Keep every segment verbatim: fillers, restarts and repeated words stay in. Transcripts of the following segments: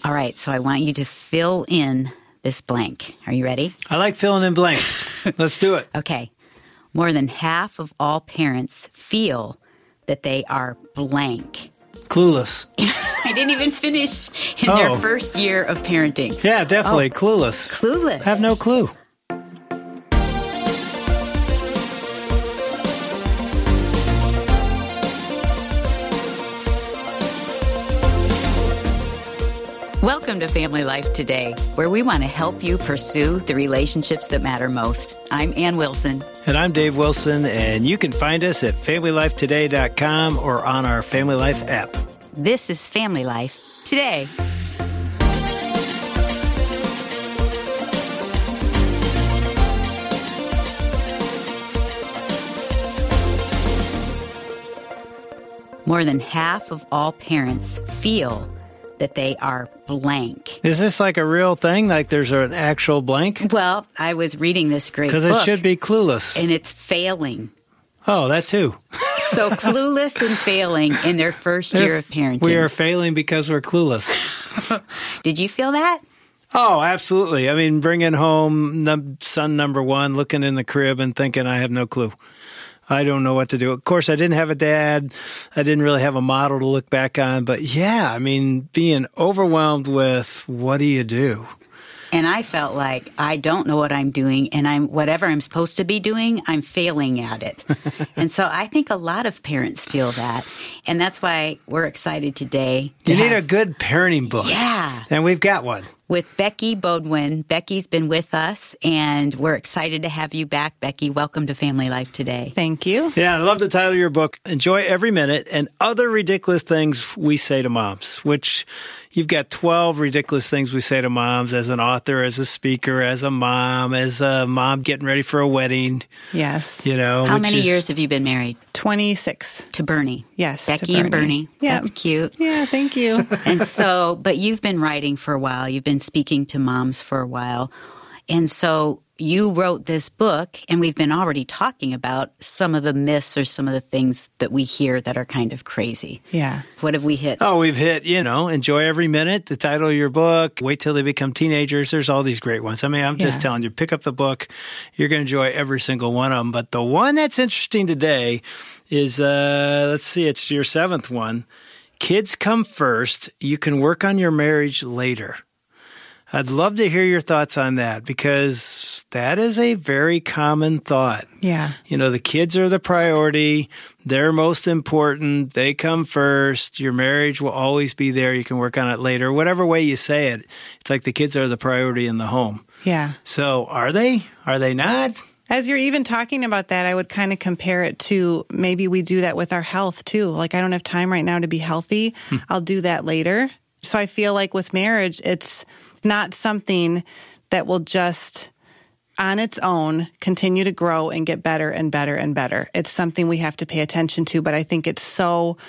All right, so I want you to fill in this blank. Are you ready? I like filling in blanks. Let's do it. Okay. More than half of all parents feel that they are blank. Clueless. I didn't even finish in Oh. their first year of parenting. Yeah, definitely. Oh. Clueless. Clueless. Have no clue. Welcome to Family Life Today, where we want to help you pursue the relationships that matter most. I'm Ann Wilson. And I'm Dave Wilson, and you can find us at family life today dot com or on our Family Life app. This is Family Life Today. More than half of all parents feel that they are blank. Is this like a real thing? Like there's an actual blank? Well, I was reading this great book. Because it should be clueless. And it's failing. Oh, that too. So clueless and failing in their first year of parenting. We are failing because we're clueless. Did you feel that? Oh, absolutely. I mean, bringing home num- son number one, looking in the crib and thinking I have no clue. I don't know what to do. Of course, I didn't have a dad. I didn't really have a model to look back on. But yeah, I mean, being overwhelmed with what do you do? And I felt like I don't know what I'm doing, and I'm whatever I'm supposed to be doing, I'm failing at it. And so I think a lot of parents feel that. And that's why we're excited today. To You need have, a good parenting book. Yeah. And we've got one. With Becky Bodwin. Becky's been with us, and we're excited to have you back, Becky. Welcome to Family Life Today. Thank you. Yeah, I love the title of your book, Enjoy Every Minute and Other Ridiculous Things We Say to Moms, which you've got twelve ridiculous things we say to moms as an author, as a speaker, as a mom, as a mom getting ready for a wedding. Yes. You know, How which many is, years have you been married? twenty-six. To Bernie. Yes. to Becky and Bernie. Yeah. That's cute. Yeah, thank you. And so, but you've been writing for a while. You've been speaking to moms for a while. And so you wrote this book, and we've been already talking about some of the myths or some of the things that we hear that are kind of crazy. Yeah. What have we hit? Oh, we've hit, you know, Enjoy Every Minute, the title of your book, Wait Till They Become Teenagers. There's all these great ones. I mean, I'm just Yeah. telling you, pick up the book. You're going to enjoy every single one of them. But the one that's interesting today is, uh, let's see, it's your seventh one. Kids come first. You can work on your marriage later. I'd love to hear your thoughts on that because that is a very common thought. Yeah. You know, the kids are the priority. They're most important. They come first. Your marriage will always be there. You can work on it later. Whatever way you say it, it's like the kids are the priority in the home. Yeah. So are they? Are they not? As you're even talking about that, I would kind of compare it to maybe we do that with our health too. Like, I don't have time right now to be healthy. Hmm. I'll do that later. So I feel like with marriage, it's not something that will just on its own continue to grow and get better and better and better. It's something we have to pay attention to, but I think it's so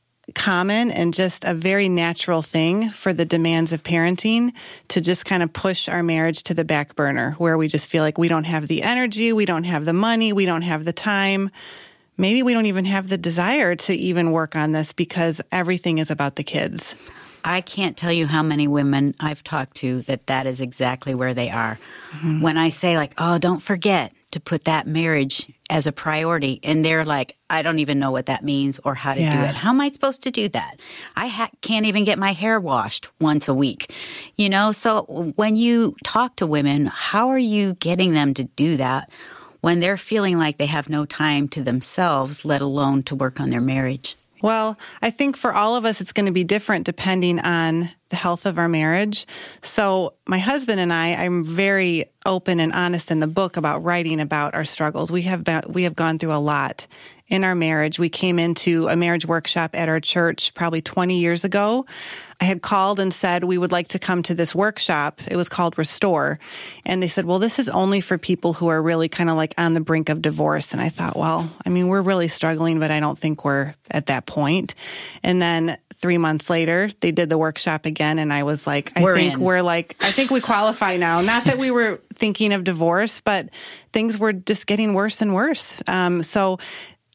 common and just a very natural thing for the demands of parenting to just kind of push our marriage to the back burner where we just feel like we don't have the energy, we don't have the money, we don't have the time. Maybe we don't even have the desire to even work on this because everything is about the kids. I can't tell you how many women I've talked to that that is exactly where they are. Mm-hmm. When I say like, oh, don't forget to put that marriage as a priority. And they're like, I don't even know what that means or how to yeah. do it. How am I supposed to do that? I ha- can't even get my hair washed once a week. You know, so when you talk to women, how are you getting them to do that when they're feeling like they have no time to themselves, let alone to work on their marriage? Well, I think for all of us, it's going to be different depending on the health of our marriage. So my husband and I, I'm very open and honest in the book about writing about our struggles. We have been, we have gone through a lot in our marriage. We came into a marriage workshop at our church probably twenty years ago. I had called and said, we would like to come to this workshop. It was called Restore. And they said, well, this is only for people who are really kind of like on the brink of divorce. And I thought, well, I mean, we're really struggling, but I don't think we're at that point. And then three months later, they did the workshop again. And I was like, I we're think in. we're like, I think we qualify now. Not that we were thinking of divorce, but things were just getting worse and worse. Um, so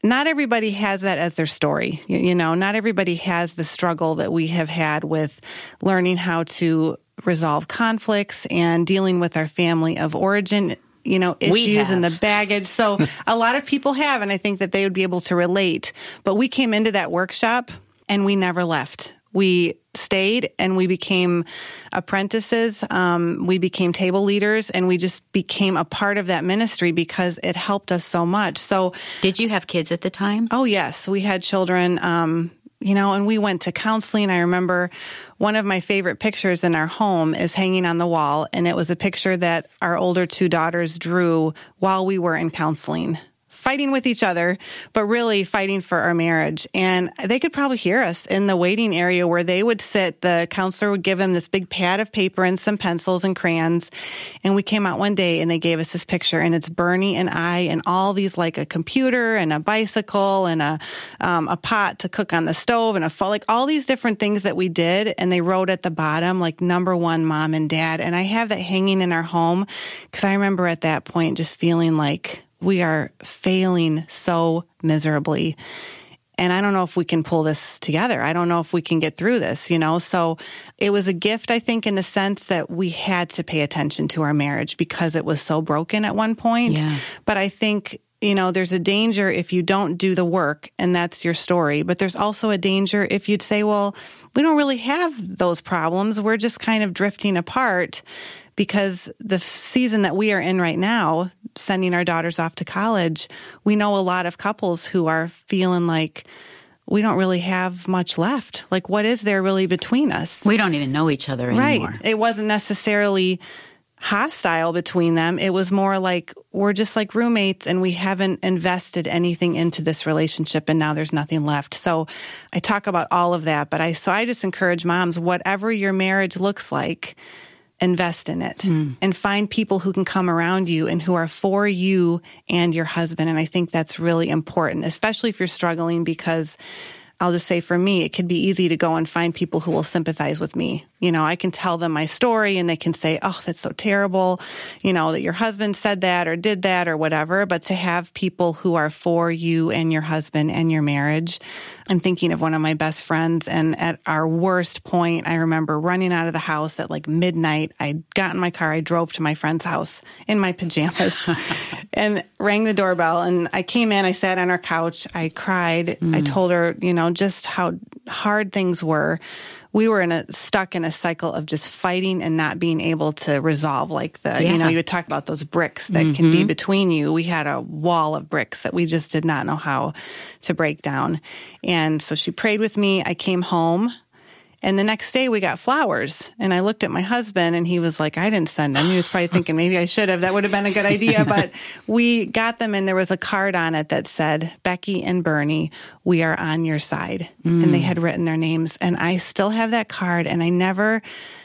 not everybody has that as their story. You, you know, not everybody has the struggle that we have had with learning how to resolve conflicts and dealing with our family of origin, you know, issues and the baggage. So a lot of people have, and I think that they would be able to relate. But we came into that workshop and we never left. We stayed and we became apprentices. Um, we became table leaders, and we just became a part of that ministry because it helped us so much. So, did you have kids at the time? Oh, yes. We had children, um, you know, and we went to counseling. I remember one of my favorite pictures in our home is hanging on the wall, and it was a picture that our older two daughters drew while we were in counseling, fighting with each other, but really fighting for our marriage. And they could probably hear us in the waiting area where they would sit. The counselor would give them this big pad of paper and some pencils and crayons. And we came out one day and they gave us this picture, and it's Bernie and I and all these, like a computer and a bicycle and a um, a pot to cook on the stove and a phone, like all these different things that we did. And they wrote at the bottom, like, number one, mom and dad. And I have that hanging in our home because I remember at that point just feeling like we are failing so miserably. And I don't know if we can pull this together. I don't know if we can get through this, you know? So it was a gift, I think, in the sense that we had to pay attention to our marriage because it was so broken at one point. Yeah. But I think, you know, there's a danger if you don't do the work and that's your story. But there's also a danger if you'd say, well, we don't really have those problems. We're just kind of drifting apart. Because the season that we are in right now, sending our daughters off to college, we know a lot of couples who are feeling like we don't really have much left. Like, what is there really between us? We don't even know each other anymore. Right. It wasn't necessarily hostile between them. It was more like we're just like roommates and we haven't invested anything into this relationship and now there's nothing left. So I talk about all of that, but I so I just encourage moms, whatever your marriage looks like, invest in it mm. and find people who can come around you and who are for you and your husband. And I think that's really important, especially if you're struggling, because I'll just say for me, it could be easy to go and find people who will sympathize with me. You know, I can tell them my story and they can say, oh, that's so terrible, you know, that your husband said that or did that or whatever. But to have people who are for you and your husband and your marriage. I'm thinking of one of my best friends, and at our worst point, I remember running out of the house at like midnight. I got in my car, I drove to my friend's house in my pajamas and rang the doorbell. And I came in, I sat on her couch, I cried. Mm. I told her, you know, just how hard things were. We were in a stuck in a cycle of just fighting and not being able to resolve. Like the, yeah. you know, you would talk about those bricks that mm-hmm. can be between you. We had a wall of bricks that we just did not know how to break down. And so she prayed with me. I came home. And the next day we got flowers, and I looked at my husband and he was like, I didn't send them. He was probably thinking maybe I should have. That would have been a good idea. But we got them, and there was a card on it that said, Becky and Bernie, we are on your side. Mm. And they had written their names. And I still have that card, and I never,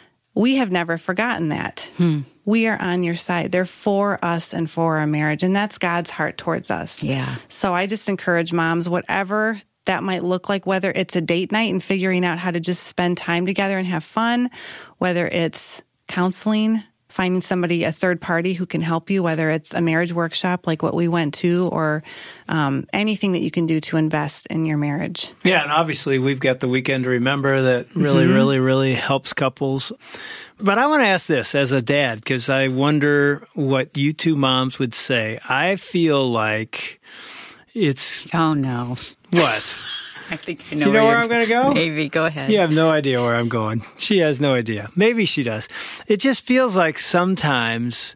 we have never forgotten that. Hmm. We are on your side. They're for us and for our marriage. And that's God's heart towards us. Yeah. So I just encourage moms, whatever that might look like, whether it's a date night and figuring out how to just spend time together and have fun, whether it's counseling, finding somebody, a third party who can help you, whether it's a marriage workshop like what we went to, or um, anything that you can do to invest in your marriage. Yeah, and obviously we've got the Weekend to Remember that really, mm-hmm. really, really helps couples. But I want to ask this as a dad, because I wonder what you two moms would say. I feel like it's... Oh, no. What? I think I know, you know where, where I'm going to go? Maybe. Go ahead. You have no idea where I'm going. She has no idea. Maybe she does. It just feels like sometimes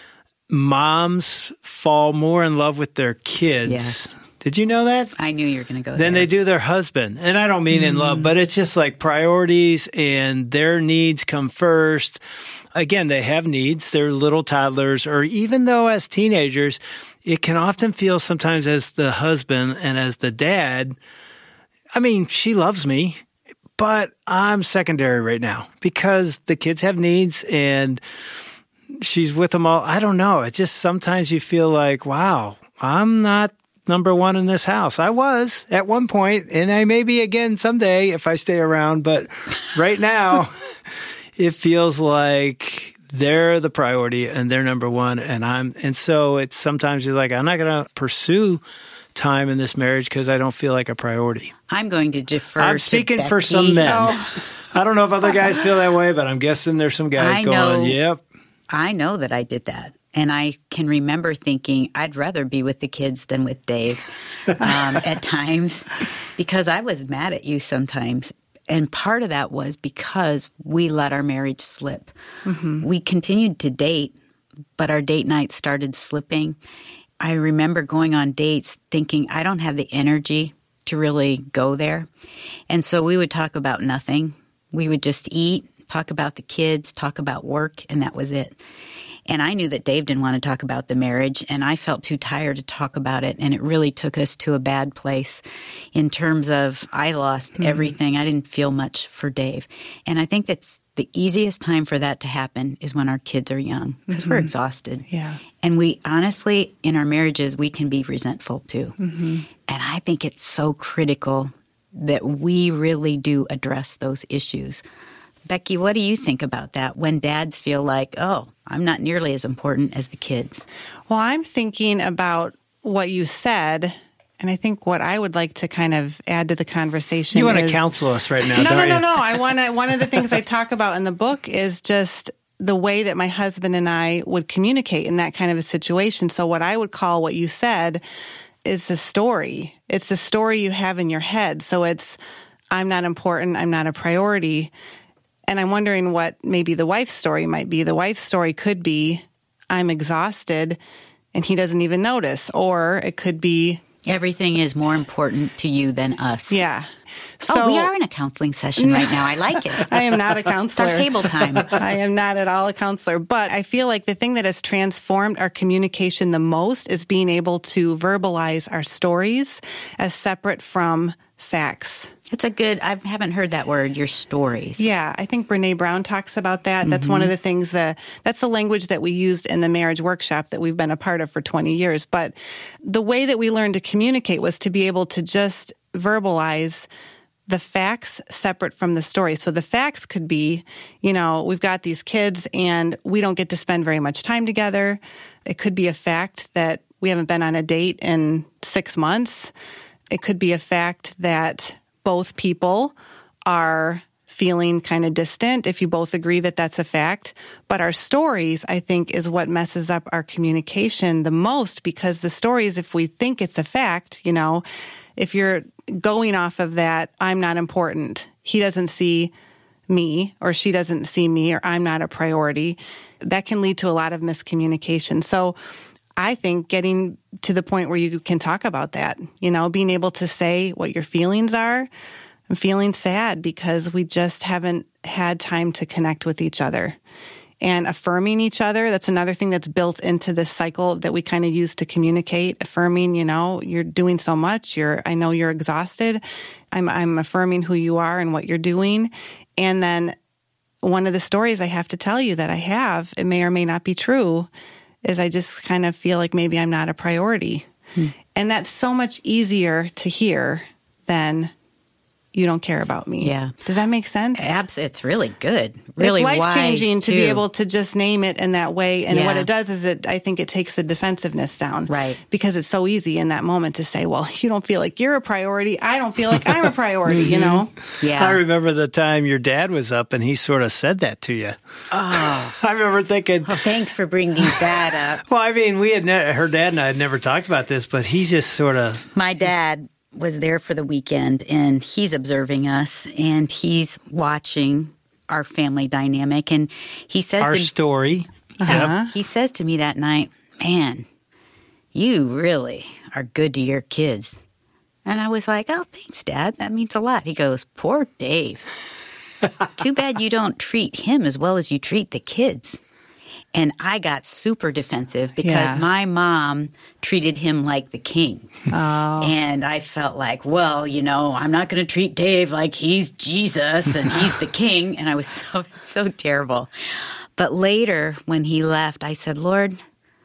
moms fall more in love with their kids. Yes. Did you know that? I knew you were going to go Than there. they do their husband. And I don't mean mm. in love, but it's just like priorities and their needs come first. Again, they have needs. They're little toddlers, or even though as teenagers, it can often feel sometimes as the husband and as the dad, I mean, she loves me, but I'm secondary right now because the kids have needs and she's with them all. I don't know. It just sometimes you feel like, wow, I'm not number one in this house. I was at one point, and I may be again someday if I stay around, but right now it feels like they're the priority and they're number one, and I'm, and so it's sometimes you're like, I'm not going to pursue time in this marriage because I don't feel like a priority. I'm going to defer I'm to speaking Becky. for some men. Oh. I don't know if other guys feel that way, but I'm guessing there's some guys I going, know. yep. I know that I did that. And I can remember thinking I'd rather be with the kids than with Dave um, at times because I was mad at you sometimes. And part of that was because we let our marriage slip. Mm-hmm. We continued to date, but our date nights started slipping. I remember going on dates thinking I don't have the energy to really go there. And so we would talk about nothing. We would just eat, talk about the kids, talk about work, and that was it. And I knew that Dave didn't want to talk about the marriage, and I felt too tired to talk about it. And it really took us to a bad place in terms of I lost mm-hmm. everything. I didn't feel much for Dave. And I think that's the easiest time for that to happen is when our kids are young because mm-hmm. we're exhausted. Yeah. And we honestly, in our marriages, we can be resentful too. Mm-hmm. And I think it's so critical that we really do address those issues. Becky, what do you think about that when dads feel like, oh, I'm not nearly as important as the kids? Well, I'm thinking about what you said, and I think what I would like to kind of add to the conversation You want is, to counsel us right now, no, don't no, you? no, no. I want to. One of the things I talk about in the book is just the way that my husband and I would communicate in that kind of a situation. So what I would call what you said is the story. It's the story you have in your head. So it's, I'm not important, I'm not a priority. And I'm wondering what maybe the wife's story might be. The wife's story could be, I'm exhausted, and he doesn't even notice. Or it could be, everything is more important to you than us. Yeah. So, oh, we are in a counseling session right now. I like it. I am not a counselor. It's our table time. I am not at all a counselor. But I feel like the thing that has transformed our communication the most is being able to verbalize our stories as separate from facts. It's a good, I haven't heard that word, your stories. Yeah, I think Brene Brown talks about that. That's mm-hmm. one of the things that, that's the language that we used in the marriage workshop that we've been a part of for twenty years. But the way that we learned to communicate was to be able to just verbalize the facts separate from the story. So the facts could be, you know, we've got these kids and we don't get to spend very much time together. It could be a fact that we haven't been on a date in six months. It could be a fact that both people are feeling kind of distant, if you both agree that that's a fact. But our stories, I think, is what messes up our communication the most, because the stories, if we think it's a fact, you know, if you're going off of that, I'm not important, he doesn't see me, or she doesn't see me, or I'm not a priority, that can lead to a lot of miscommunication. So I think getting to the point where you can talk about that, you know, being able to say what your feelings are. I'm feeling sad because we just haven't had time to connect with each other. And affirming each other, that's another thing that's built into this cycle that we kind of use to communicate. Affirming, you know, you're doing so much. You're, I know you're exhausted. I'm, I'm affirming who you are and what you're doing. And then one of the stories I have to tell you that I have, it may or may not be true, is I just kind of feel like maybe I'm not a priority. Hmm. And that's so much easier to hear than you don't care about me. Yeah. Does that make sense? Abs- it's really good. Really it's life-changing wise, to too. be able to just name it in that way. And yeah. what it does is it, I think it takes the defensiveness down. Right. Because it's so easy in that moment to say, well, you don't feel like you're a priority. I don't feel like I'm a priority, you know? Yeah. I remember the time your dad was up and he sort of said that to you. Oh. I remember thinking... Oh, thanks for bringing that up. Well, I mean, we had ne- her dad and I had never talked about this, but he just sort of... My dad was there for the weekend, and he's observing us, and he's watching our family dynamic, and he says our to, story. Uh-huh. He says to me that night, man, you really are good to your kids. And I was like, oh, thanks, Dad. That means a lot. He goes, poor Dave. Too bad you don't treat him as well as you treat the kids. And I got super defensive because yeah. my mom treated him like the king. Oh. And I felt like, well, you know, I'm not going to treat Dave like he's Jesus and he's the king. And I was so, so terrible. But later when he left, I said, Lord,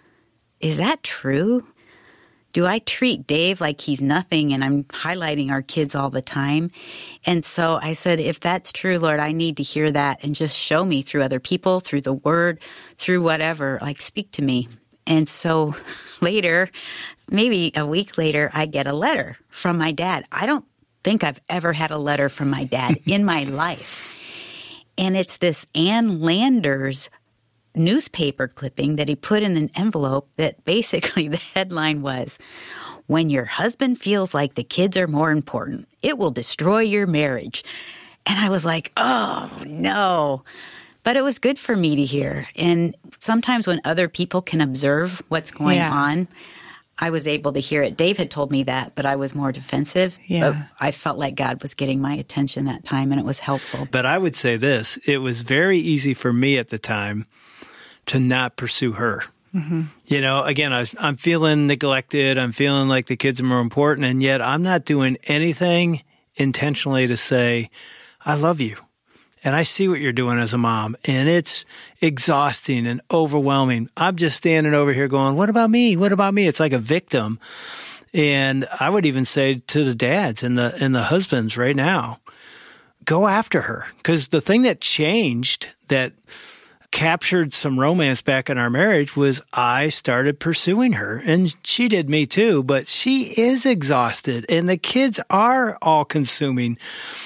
is that true? Do I treat Dave like he's nothing and I'm highlighting our kids all the time? And so I said, if that's true, Lord, I need to hear that and just show me through other people, through the word, through whatever, like speak to me. And so later, maybe a week later, I get a letter from my dad. I don't think I've ever had a letter from my dad in my life. And it's this Ann Landers newspaper clipping that he put in an envelope that basically the headline was, "When your husband feels like the kids are more important, it will destroy your marriage." And I was like, oh, no. But it was good for me to hear. And sometimes when other people can observe what's going Yeah. on, I was able to hear it. Dave had told me that, but I was more defensive. Yeah. But I felt like God was getting my attention that time, and it was helpful. But I would say this, it was very easy for me at the time to not pursue her. Mm-hmm. You know, again, I was, I'm feeling neglected. I'm feeling like the kids are more important, and yet I'm not doing anything intentionally to say, I love you. And I see what you're doing as a mom, and it's exhausting and overwhelming. I'm just standing over here going, what about me? What about me? It's like a victim. And I would even say to the dads and the and the husbands right now, go after her. Because the thing that changed, that captured some romance back in our marriage, was I started pursuing her. And she did me too, but she is exhausted, and the kids are all consuming.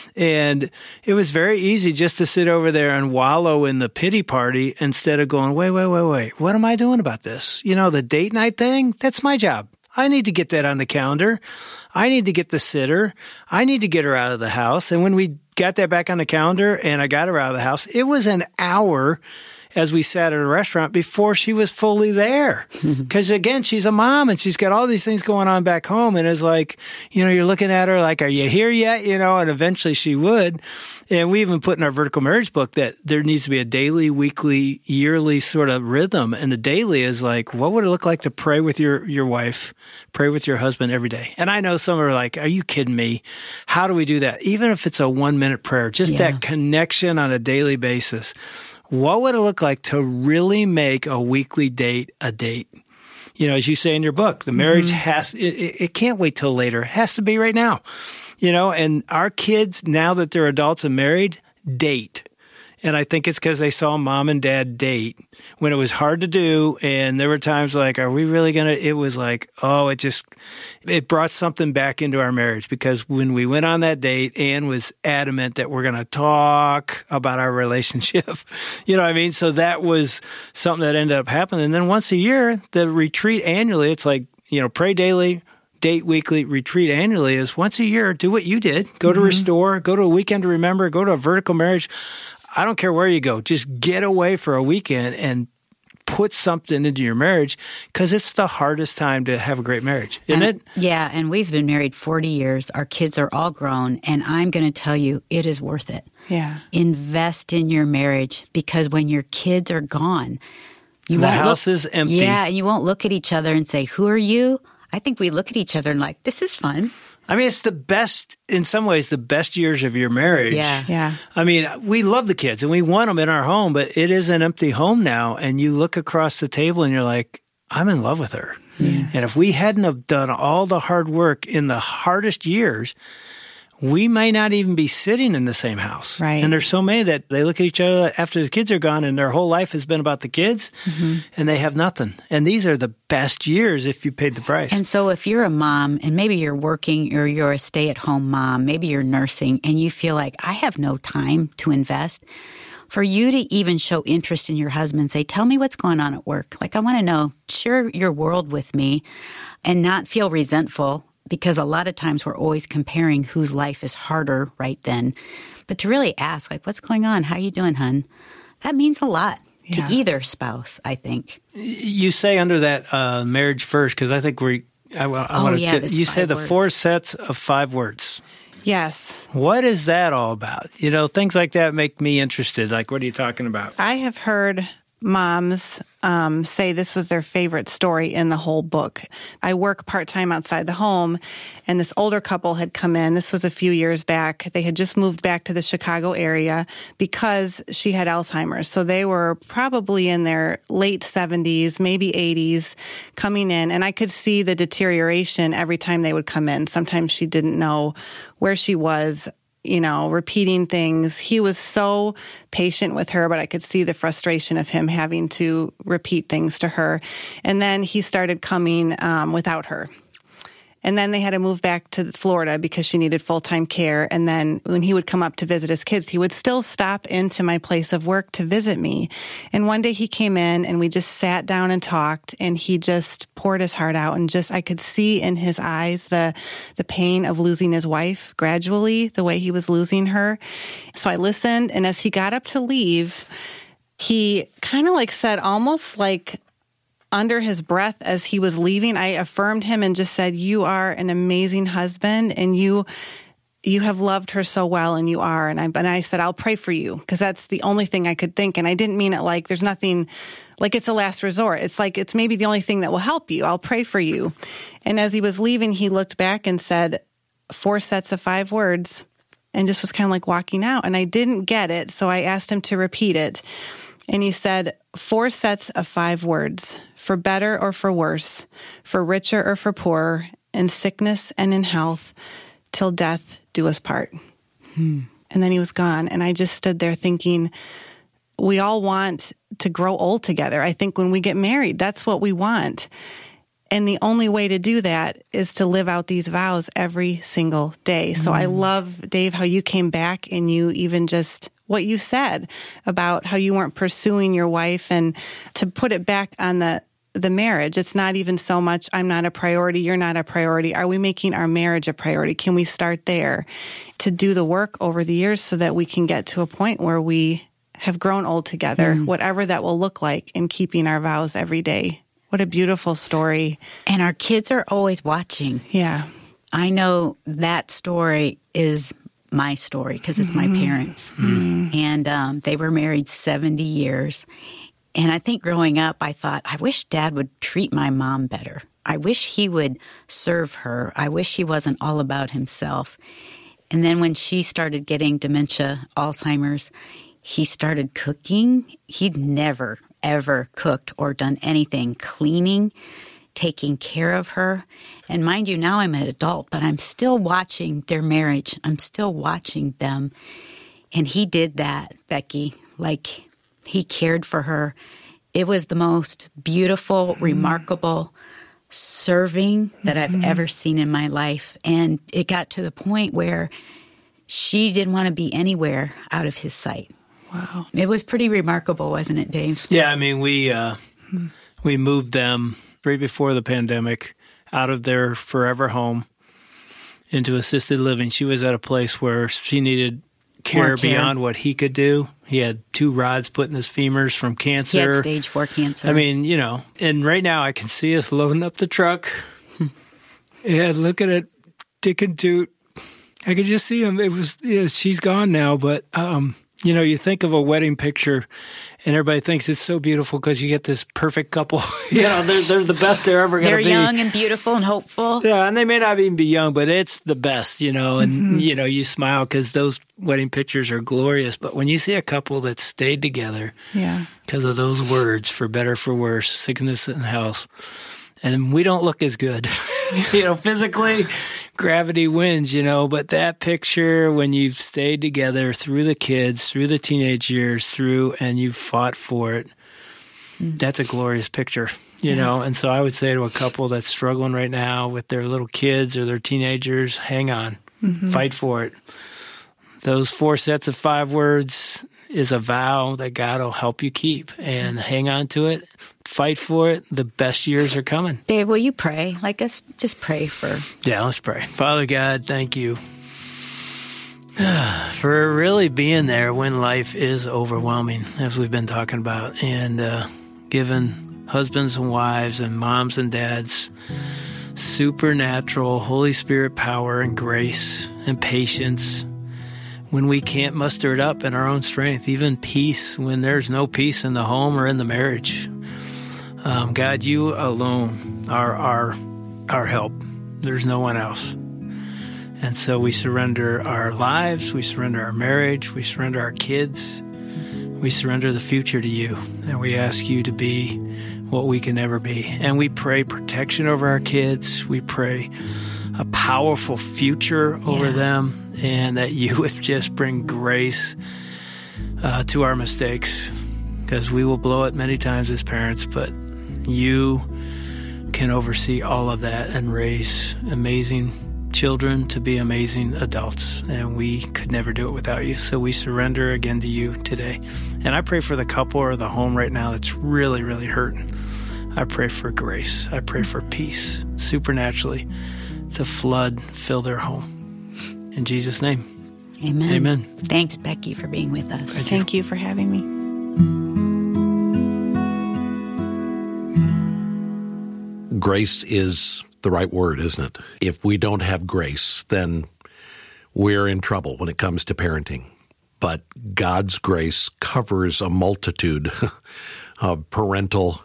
And it was very easy just to sit over there and wallow in the pity party instead of going, wait, wait, wait, wait, what am I doing about this? You know, the date night thing, that's my job. I need to get that on the calendar. I need to get the sitter. I need to get her out of the house. And when we got that back on the calendar and I got her out of the house, it was an hour as we sat at a restaurant before she was fully there. Because again, she's a mom and she's got all these things going on back home. And it's like, you know, you're looking at her like, are you here yet? You know, and eventually she would. And we even put in our Vertical Marriage book that there needs to be a daily, weekly, yearly sort of rhythm. And the daily is like, what would it look like to pray with your, your wife, pray with your husband every day? And I know some are like, are you kidding me? How do we do that? Even if it's a one minute prayer, just Yeah. that connection on a daily basis. What would it look like to really make a weekly date a date? You know, as you say in your book, the marriage mm-hmm. has, it, it can't wait till later. It has to be right now. You know, and our kids, now that they're adults and married, date. And I think it's because they saw mom and dad date when it was hard to do. And there were times like, are we really going to, it was like, oh, it just, it brought something back into our marriage, because when we went on that date, Ann was adamant that we're going to talk about our relationship. You know what I mean? So that was something that ended up happening. And then once a year, the retreat annually, it's like, you know, pray daily, date weekly, retreat annually is once a year. Do what you did. Go mm-hmm. to Restore, go to a Weekend to Remember, go to a Vertical Marriage. I don't care where you go. Just get away for a weekend and put something into your marriage, because it's the hardest time to have a great marriage, isn't and, it? Yeah, and we've been married forty years. Our kids are all grown, and I'm going to tell you, it is worth it. Yeah. Invest in your marriage, because when your kids are gone, you the won't house look, is empty. Yeah, and you won't look at each other and say, who are you? I think we look at each other and like, this is fun. I mean, it's the best, in some ways, the best years of your marriage. Yeah. Yeah. I mean, we love the kids and we want them in our home, but it is an empty home now. And you look across the table and you're like, I'm in love with her. Yeah. And if we hadn't have done all the hard work in the hardest years, we might not even be sitting in the same house. Right. And there's so many that they look at each other after the kids are gone and their whole life has been about the kids mm-hmm. and they have nothing. And these are the best years if you paid the price. And so if you're a mom and maybe you're working or you're a stay-at-home mom, maybe you're nursing and you feel like I have no time to invest, for you to even show interest in your husband, say, tell me what's going on at work. Like, I want to know, share your world with me and not feel resentful. Because a lot of times we're always comparing whose life is harder right then. But to really ask, like, what's going on? How you doing, hun? That means a lot yeah. to either spouse, I think. You say under that uh, marriage first, because I think we I, I oh, want to. yeah, You say the words. four sets of five words. Yes. What is that all about? You know, things like that make me interested. Like, what are you talking about? I have heard moms um, say this was their favorite story in the whole book. I work part-time outside the home, and this older couple had come in. This was a few years back. They had just moved back to the Chicago area because she had Alzheimer's. So they were probably in their late seventies, maybe eighties, coming in, and I could see the deterioration every time they would come in. Sometimes she didn't know where she was you know, repeating things. He was so patient with her, but I could see the frustration of him having to repeat things to her. And then he started coming um, without her. And then they had to move back to Florida because she needed full-time care. And then when he would come up to visit his kids, he would still stop into my place of work to visit me. And one day he came in and we just sat down and talked, and he just poured his heart out, and just, I could see in his eyes the, the pain of losing his wife gradually, the way he was losing her. So I listened. And as he got up to leave, he kind of like said, almost like, under his breath as he was leaving, I affirmed him and just said, you are an amazing husband, and you you have loved her so well, and you are. And I, and I said, I'll pray for you, because that's the only thing I could think. And I didn't mean it like there's nothing, like it's a last resort. It's like it's maybe the only thing that will help you. I'll pray for you. And as he was leaving, he looked back and said four sets of five words, and just was kind of like walking out. And I didn't get it, so I asked him to repeat it. And he said, four sets of five words, for better or for worse, for richer or for poorer, in sickness and in health, till death do us part. Hmm. And then he was gone. And I just stood there thinking, we all want to grow old together. I think when we get married, that's what we want. And the only way to do that is to live out these vows every single day. So mm. I love, Dave, how you came back and you even just, what you said about how you weren't pursuing your wife, and to put it back on the, the marriage. It's not even so much, I'm not a priority, you're not a priority. Are we making our marriage a priority? Can we start there to do the work over the years so that we can get to a point where we have grown old together, mm. whatever that will look like, in keeping our vows every day. What a beautiful story. And our kids are always watching. Yeah. I know that story is my story because it's mm-hmm. my parents. Mm-hmm. And um, they were married seventy years. And I think growing up, I thought, I wish Dad would treat my mom better. I wish he would serve her. I wish he wasn't all about himself. And then when she started getting dementia, Alzheimer's, he started cooking. He'd never ever cooked or done anything, cleaning, taking care of her. And mind you, now I'm an adult, but I'm still watching their marriage. I'm still watching them. And he did that, Becky. Like, he cared for her. It was the most beautiful, mm-hmm. remarkable serving that mm-hmm. I've ever seen in my life. And it got to the point where she didn't want to be anywhere out of his sight. Wow. It was pretty remarkable, wasn't it, Dave? Yeah, I mean, we uh, we moved them right before the pandemic out of their forever home into assisted living. She was at a place where she needed care, care beyond what he could do. He had two rods put in his femurs from cancer. He had stage four cancer. I mean, you know, and right now I can see us loading up the truck. Yeah, look at it, dick and toot. I could just see him. It was, yeah, she's gone now, but... um You know, you think of a wedding picture, and everybody thinks it's so beautiful because you get this perfect couple. You know, they're they're the best they're ever going to be. They're young and beautiful and hopeful. Yeah, and they may not even be young, but it's the best, you know. And, mm-hmm. you know, you smile because those wedding pictures are glorious. But when you see a couple that stayed together yeah, because of those words, for better, for worse, sickness and health, and we don't look as good. You know, physically, gravity wins, you know, but that picture when you've stayed together through the kids, through the teenage years, through, and you've fought for it, mm. that's a glorious picture, you yeah. know. And so I would say to a couple that's struggling right now with their little kids or their teenagers, hang on, mm-hmm. fight for it. Those four sets of five words is a vow that God will help you keep, and hang on to it. Fight for it. The best years are coming. Dave, will you pray? Like us, just pray for... Yeah, let's pray. Father God, thank you for really being there when life is overwhelming, as we've been talking about, and uh, giving husbands and wives and moms and dads supernatural Holy Spirit power and grace and patience when we can't muster it up in our own strength, even peace when there's no peace in the home or in the marriage. Um, God, you alone are our our help. There's no one else. And so we surrender our lives, we surrender our marriage, we surrender our kids, we surrender the future to you. And we ask you to be what we can never be. And we pray protection over our kids. We pray a powerful future over Yeah. them, and that you would just bring grace uh, to our mistakes, because we will blow it many times as parents, but you can oversee all of that and raise amazing children to be amazing adults, and we could never do it without you. So we surrender again to you today. And I pray for the couple or the home right now that's really, really hurting. I pray for grace. I pray for peace, supernaturally, to flood, fill their home. In Jesus' name. Amen. Amen. Thanks, Becky, for being with us. Thank you. Thank you for having me. Grace is the right word, isn't it? If we don't have grace, then we're in trouble when it comes to parenting. But God's grace covers a multitude of parental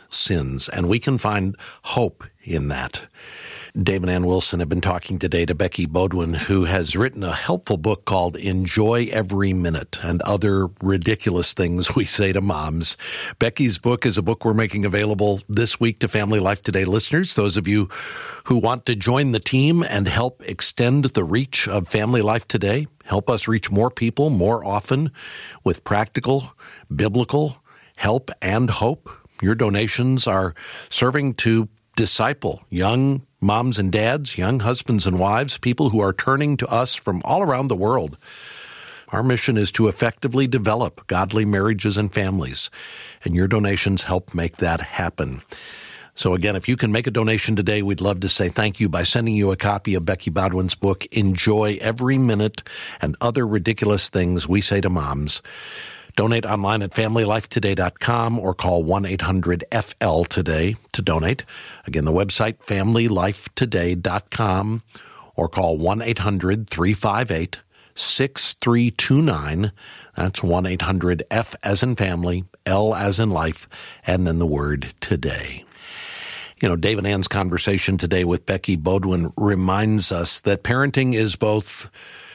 sins, and we can find hope in that. Dave and Ann Wilson have been talking today to Becky Beaudoin, who has written a helpful book called Enjoy Every Minute and Other Ridiculous Things We Say to Moms. Becky's book is a book we're making available this week to Family Life Today listeners. Those of you who want to join the team and help extend the reach of Family Life Today, help us reach more people more often with practical, biblical help and hope. Your donations are serving to disciple young moms and dads, young husbands and wives, people who are turning to us from all around the world. Our mission is to effectively develop godly marriages and families, and your donations help make that happen. So again, if you can make a donation today, we'd love to say thank you by sending you a copy of Becky Beaudoin's book, Enjoy Every Minute and Other Ridiculous Things We Say to Moms. Donate online at family life today dot com or call one eight hundred F L today to donate. Again, the website, family life today dot com, or call one eight hundred three five eight six three two nine. That's one eight hundred F as in family, L as in life, and then the word today. You know, Dave and Ann's conversation today with Becky Beaudoin reminds us that parenting is both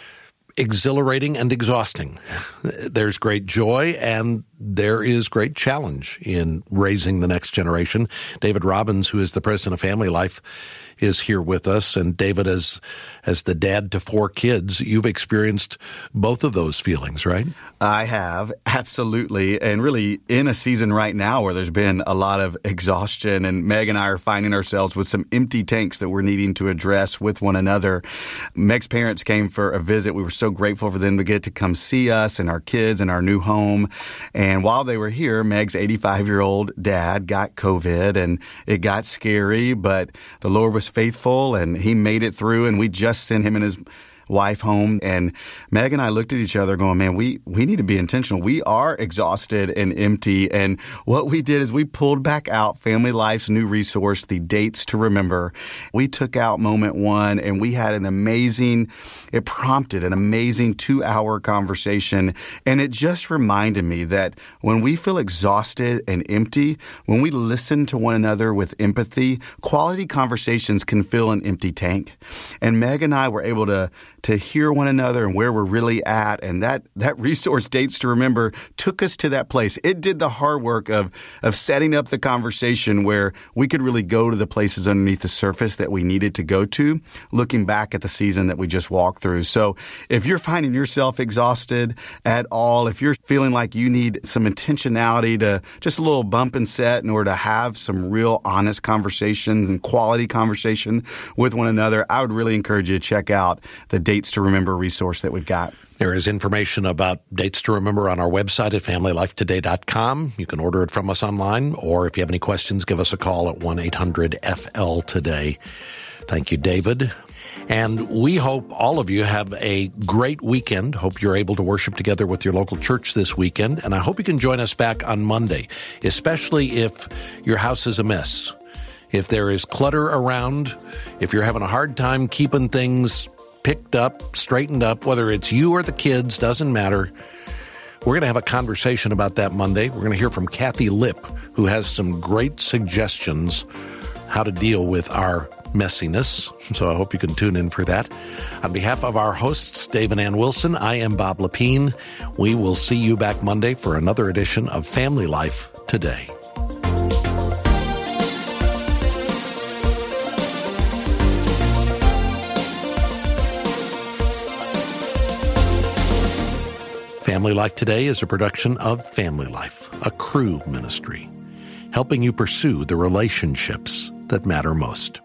exhilarating and exhausting. There's great joy and there is great challenge in raising the next generation. David Robbins, who is the president of Family Life, is here with us. And David, as as the dad to four kids, you've experienced both of those feelings, right? I have, absolutely. And really in a season right now where there's been a lot of exhaustion, and Meg and I are finding ourselves with some empty tanks that we're needing to address with one another. Meg's parents came for a visit. We were so grateful for them to get to come see us and our kids and our new home. And while they were here, Meg's eighty-five-year-old dad got COVID, and it got scary, but the Lord was faithful and he made it through, and we just sent him and his wife home. And Meg and I looked at each other going, man, we, we need to be intentional. We are exhausted and empty. And what we did is we pulled back out Family Life's new resource, the Dates to Remember. We took out moment one and we had an amazing, it prompted an amazing two hour conversation. And it just reminded me that when we feel exhausted and empty, when we listen to one another with empathy, quality conversations can fill an empty tank. And Meg and I were able to to hear one another and where we're really at. And that, that resource, Dates to Remember, took us to that place. It did the hard work of, of setting up the conversation where we could really go to the places underneath the surface that we needed to go to, looking back at the season that we just walked through. So if you're finding yourself exhausted at all, if you're feeling like you need some intentionality to just a little bump and set in order to have some real honest conversations and quality conversation with one another, I would really encourage you to check out the Dates to Remember resource that we've got. There is information about Dates to Remember on our website at family life today dot com. You can order it from us online, or if you have any questions, give us a call at one eight hundred F L today. Thank you, David. And we hope all of you have a great weekend. Hope you're able to worship together with your local church this weekend. And I hope you can join us back on Monday, especially if your house is a mess. If there is clutter around, if you're having a hard time keeping things picked up, straightened up, whether it's you or the kids, doesn't matter. We're going to have a conversation about that Monday. We're going to hear from Kathy Lipp, who has some great suggestions how to deal with our messiness. So I hope you can tune in for that. On behalf of our hosts, Dave and Ann Wilson, I am Bob Lepine. We will see you back Monday for another edition of Family Life Today. Family Life Today is a production of Family Life, a Cru ministry, helping you pursue the relationships that matter most.